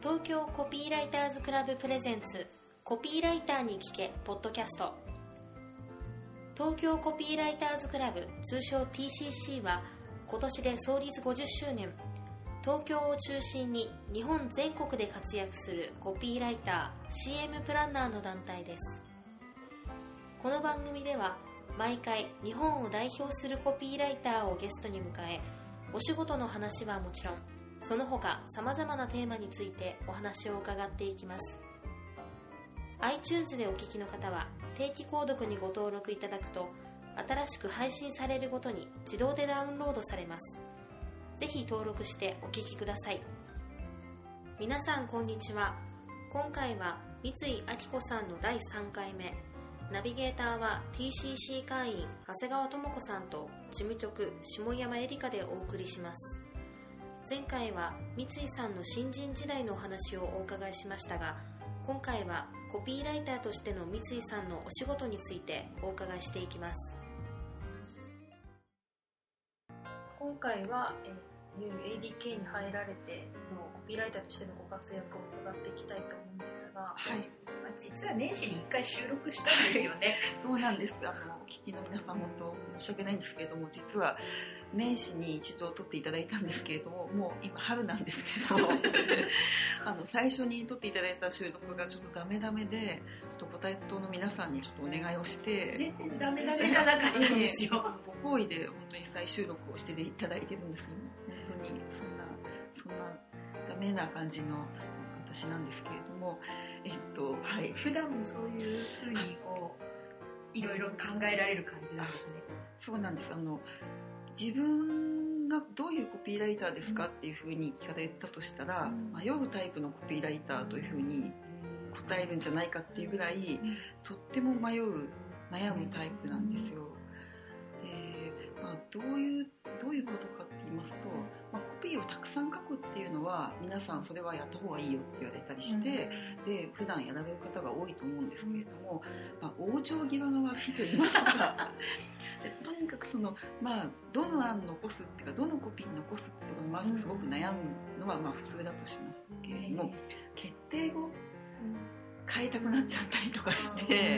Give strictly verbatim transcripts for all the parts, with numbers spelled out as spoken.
東京コピーライターズクラブプレゼンツコピーライターに聞けポッドキャスト。東京コピーライターズクラブ通称 ティーシーシー は今年で創立ごじゅっしゅうねん、東京を中心に日本全国で活躍するコピーライター シーエム プランナーの団体です。この番組では毎回日本を代表するコピーライターをゲストに迎え、お仕事の話はもちろんその他さまざまなテーマについてお話を伺っていきます。 iTunes でお聞きの方は定期購読にご登録いただくと新しく配信されるごとに自動でダウンロードされます。ぜひ登録してお聞きください。皆さんこんにちは。今回は三井明子さんのだいさんかいめ、ナビゲーターは ティーシーシー 会員長谷川智子さんと事務局下山絵里香でお送りします。前回は三井さんの新人時代のお話をお伺いしましたが、今回はコピーライターとしての三井さんのお仕事についてお伺いしていきます。今回はえニュー エーディーケー に入られてのコピーライターとしてのご活躍を伺っていきたいと思うんですが、 はい、まあ、実は年始にいっかい収録したんですよね。 そうなんです。あのお聞きの皆さん本当申し訳ないんですけれども、実は年始に一度撮っていただいたんですけれども、もう今春なんですけどあの最初に撮っていただいた収録がちょっとダメダメで、ちょっとご対等の皆さんにちょっとお願いをして、 全然ダメダメじゃなかったんですよ。 ご好意で本当に再収録をしていただいてるんですけど、本当にそんなそんなダメな感じの私なんですけれども、えっとはい。 普段もそういうふうにこういろいろ考えられる感じなんですね。 そうなんです。あの自分がどういうコピーライターですかっていうふうに聞かれたとしたら、うん、迷うタイプのコピーライターというふうに答えるんじゃないかっていうぐらい、うん、とっても迷う悩むタイプなんですよ。で、まあ、どういうどういうことかって言いますと、まあ、コピーをたくさん書くっていうのは皆さんそれはやった方がいいよって言われたりして、うん、で普段やられる方が多いと思うんですけれども、まあ、往生際が悪いと言いますかとにかくその、まあ、どの案残すっていうかどのコピー残すっていうのをまずすごく悩むのはまあ普通だとしますけれども、うん、決定後、うん、変えたくなっちゃったりとかして、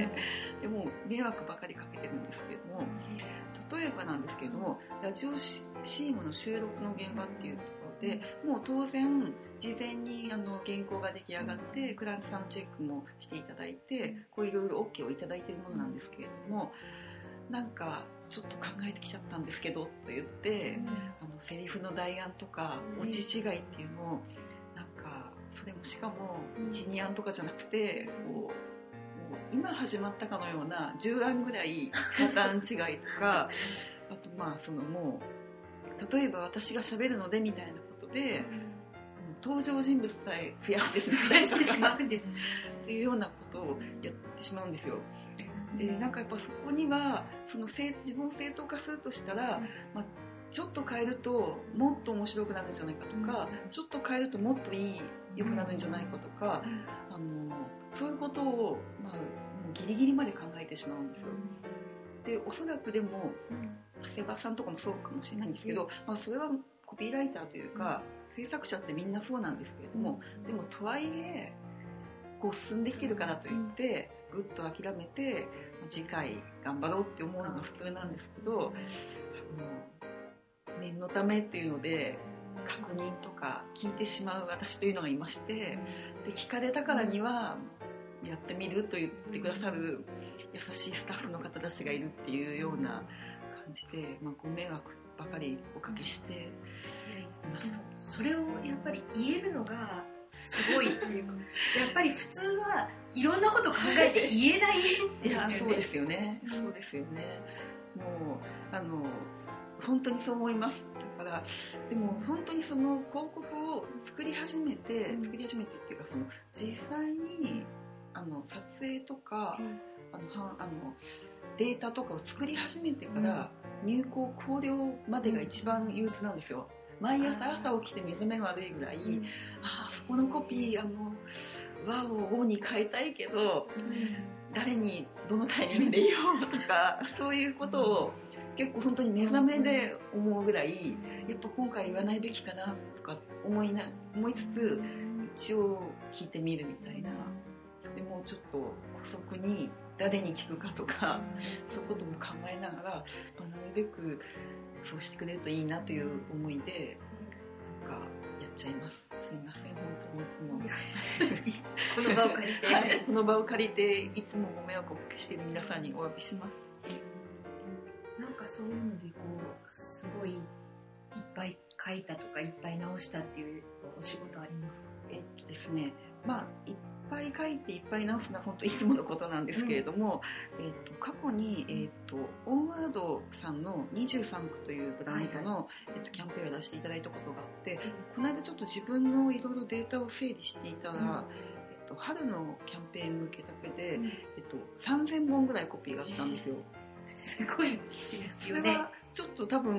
うん、でも迷惑ばかりかけてるんですけれども、例えばなんですけれども、ラジオ シーエム の収録の現場っていうところでもう当然事前にあの原稿が出来上がってクライアントさんのチェックもしていただいて、こういろいろ OK をいただいているものなんですけれども、なんかちょっと考えてきちゃったんですけどと言って、うん、あのセリフの代案とか落ち違いっていうのをなんかそれもしかも いち,に 案とかじゃなくてこう今始まったかのようなじゅう案ぐらいパターン違いとかあとまあそのもう例えば私が喋るのでみたいなことで、うん、登場人物さえ増やしてしまうしてしまうんですっていうようなことをやってしまうんですよ。でなんかやっぱそこにはその自分を正当化するとしたら、まあ、ちょっと変えるともっと面白くなるんじゃないかとか、うん、ちょっと変えるともっといい良くなるんじゃないかとか、うん、あのそういうことを、まあ、もうギリギリまで考えてしまうんですよ。でおそらくでも、うん、長谷川さんとかもそうかもしれないんですけど、まあ、それはコピーライターというか、うん、制作者ってみんなそうなんですけれども、うん、でもとはいえこう進んできてるからといってぐっと諦めて次回頑張ろうって思うのが普通なんですけど、あの念のためっていうので確認とか聞いてしまう私というのがいまして、で聞かれたからにはやってみると言ってくださる優しいスタッフの方たちがいるっていうような感じで、まあ、ご迷惑ばかりおかけしています。 それをやっぱり言えるのがすごいっていうかやっぱり普通はいろんなこと考えて言えないですよね。 いやそうですよね、そうですよね。もうあの本当にそう思います。だからでも本当にその広告を作り始めて、うん、作り始めてっていうかその実際にあの撮影とか、うん、あのはあのデータとかを作り始めてから、うん、入稿考慮までが一番憂鬱なんですよ。毎朝朝起きて目覚めが悪いぐらい、うん、あそこのコピーあの和をおに変えたいけど、うん、誰にどのタイミングで言おうとかそういうことを結構本当に目覚めで思うぐらい、やっぱ今回言わないべきかなとか思いな思いつつちを聞いてみるみたいな、でもうちょっと姑息に誰に聞くかとか、そういうことも考えながら、まあ、なるべくそうしてくれるといいなという思いでなんかやっちゃいます。すいません、本当にいつもこの場を借りて、 はい、この場を借りていつもご迷惑をおかけしている皆さんにお詫びします。 なんかそういうのでこうすごいいっぱい書いたとかいっぱい直したっていうお仕事ありますか？ えっとですね、まあいっぱい書いていっぱい直すのは本当いつものことなんですけれども、うん、えっと過去に、えっとオンワードさんのにじゅうさんくというブランドの、はいはい、えっと、キャンペーンを出していただいたことがあって、うん、この間ちょっと自分のいろいろデータを整理していたら、うん、えっと、春のキャンペーン向けだけで、うん、えっと、さんぜんぼんぐらいコピーがあったんですよ。 すごいですよね。 それはちょっと多分、うん、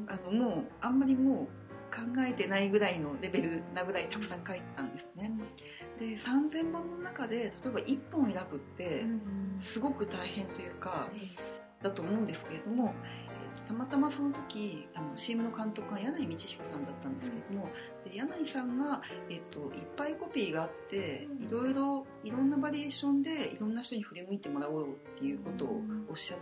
あのもうあんまりもう考えてないぐらいのレベルなぐらいたくさん書いてたんですね。でさんぜんぼんの中で例えばいっぽん選ぶってすごく大変というかだと思うんですけれども、たまたまその時あの シーエム の監督が柳井道彦さんだったんですけれども、で柳井さんが、えっと、いっぱいコピーがあっていろいろいろんなバリエーションでいろんな人に振り向いてもらおうっていうことをおっしゃって、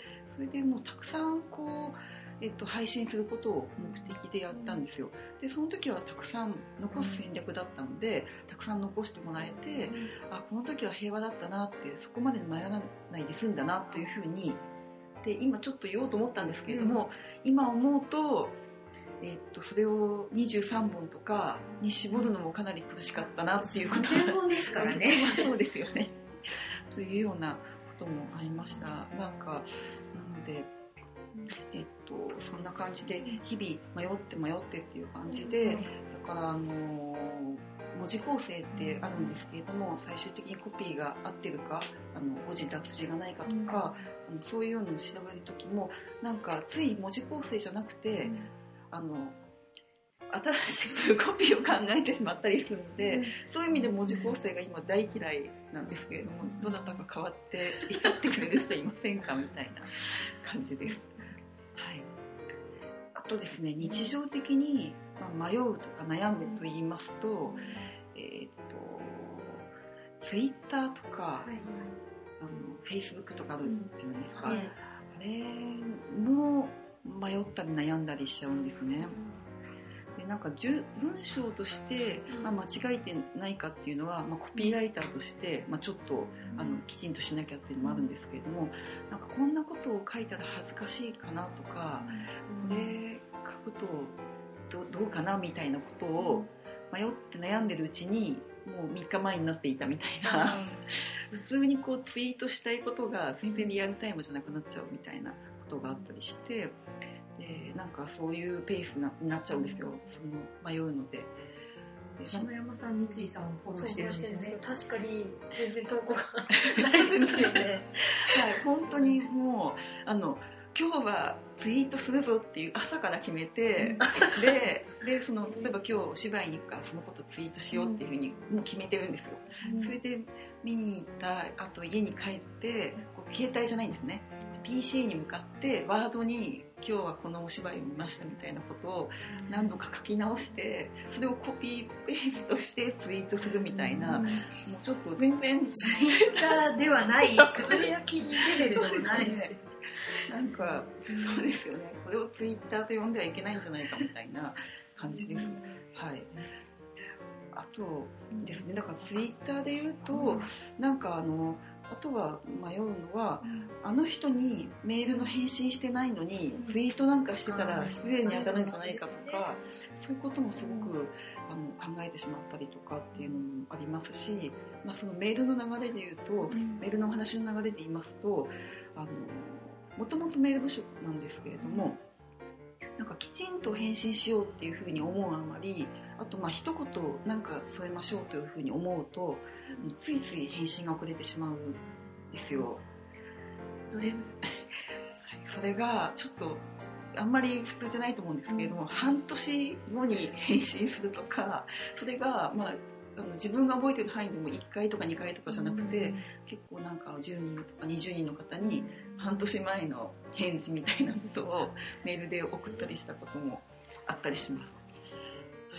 それでもうたくさんこうえっと、配信することを目的でやったんですよ。でその時はたくさん残す戦略だったので、たくさん残してもらえて、あこの時は平和だったなって、そこまで迷わないで済んだなというふうに、で今ちょっと言おうと思ったんですけれども、うん、今思うと、えっと、それをにじゅうさんぼんとかに絞るのもかなり苦しかったなっていうことさんぜんぼんですからねそうですよねというようなこともありました。なんかなのでえっと、そんな感じで日々迷って迷ってっていう感じで、だからあの文字構成ってあるんですけれども、最終的にコピーが合ってるか、あの誤字脱字がないかとか、あのそういうようなのを調べる時もなんかつい文字構成じゃなくて、あの新しくコピーを考えてしまったりするので、そういう意味で文字構成が今大嫌いなんですけれども、どなたか変わってやってくれる人いませんかみたいな感じです。はい、あとですね、日常的に、まあ、迷うとか悩むと言いますと、えー、っとツイッターとか、はいはい、あのフェイスブックとかあるじゃないですか、うん、あれも迷ったり悩んだりしちゃうんですね。でなんか文章として、まあ、間違えてないかっていうのは、まあ、コピーライターとして、まあ、ちょっとあのきちんとしなきゃっていうのもあるんですけれども、なんかこんなことを書いたら恥ずかしいかなとか、これ書くと ど, どうかなみたいなことを迷って悩んでるうちにもうみっかまえになっていたみたいな普通にこうツイートしたいことが全然リアルタイムじゃなくなっちゃうみたいなことがあったりして、でなんかそういうペースになっちゃうんですよ、その迷うので。 篠山さん、三井さんをフォローしてるんですよね。 確かに全然投稿がないですよねはい、本当にもうあの今日はツイートするぞっていう朝から決めて、うん、で, でその例えば今日お芝居に行くからそのことツイートしようっていうふうにもう決めてるんですよ、うん、それで見に行った後家に帰ってこう携帯じゃないんですね、 ピーシー に向かってワードに今日はこのお芝居を見ましたみたいなことを何度か書き直してそれをコピーペーストしてツイートするみたいな、うん、もうちょっと全然ツイッターではないつぶやきレベルでもないですよなんかそうですよね、これをツイッターと呼んではいけないんじゃないかみたいな感じです、はい。あとですね、だからツイッターで言うとなんかあのあとは迷うのは、あの人にメールの返信してないのにツイートなんかしてたら失礼に当たるんじゃないかとか、そういうこともすごくあの考えてしまったりとかっていうのもありますし、まあ、そのメールの流れで言うと、メールの話の流れで言いますと、あのもともとメール不足なんですけれども、なんかきちんと返信しようっていうふうに思うあまり、あとまあ一言なんか添えましょうというふうに思うとついつい返信が遅れてしまうんですよ。 どれそれがちょっとあんまり普通じゃないと思うんですけれども、半年後に返信するとか、それがまああの自分が覚えてる範囲でもいっかいとかにかいとかじゃなくて、結構なんかじゅうにんとかにじゅうにんの方に半年前の返事みたいなことをメールで送ったりしたこともあったりします。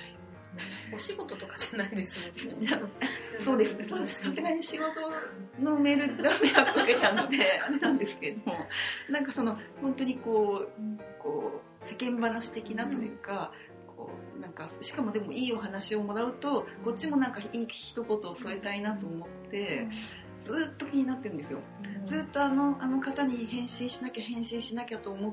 お仕事とかじゃないですよね。 そうですね。さすがに仕事のメールでダメなわけちゃうのであれなんですけれども、なんかその本当にこう、こう世間話的なというか、こうなんかしかもでもいいお話をもらうとこっちもなんかいい一言を添えたいなと思ってずっと気になってるんですよ。ずっとあのあの方に返信しなきゃ返信しなきゃと思って、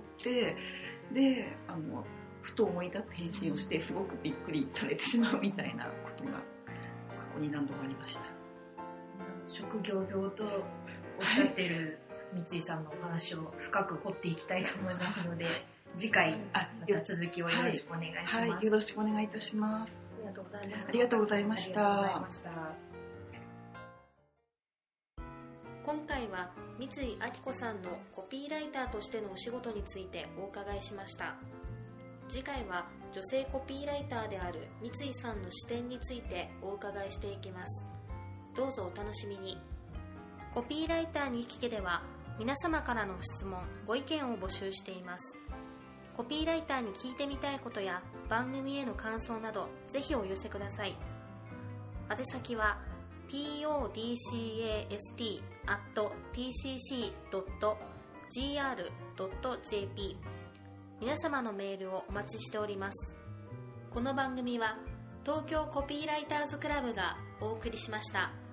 であのふと思い立って返信をしてすごくびっくりされてしまうみたいなことが過去に何度もありました。 職業病とおっしゃっている三井さんのお話を深く掘っていきたいと思いますので、次回また続きをよろしくお願いします。 はいはい、よろしくお願いいたします。 ありがとうございました。 ありがとうございました。 今回は三井明子さんのコピーライターとしてのお仕事についてお伺いしました。次回は女性コピーライターである三井さんの視点についてお伺いしていきます。どうぞお楽しみに。コピーライターに聞けでは皆様からの質問ご意見を募集しています。コピーライターに聞いてみたいことや番組への感想などぜひお寄せください。宛先は ポッドキャスト アット ティーシーシー ドット ジーアール ドット ジェーピー 皆様のメールをお待ちしております。この番組は東京コピーライターズクラブがお送りしました。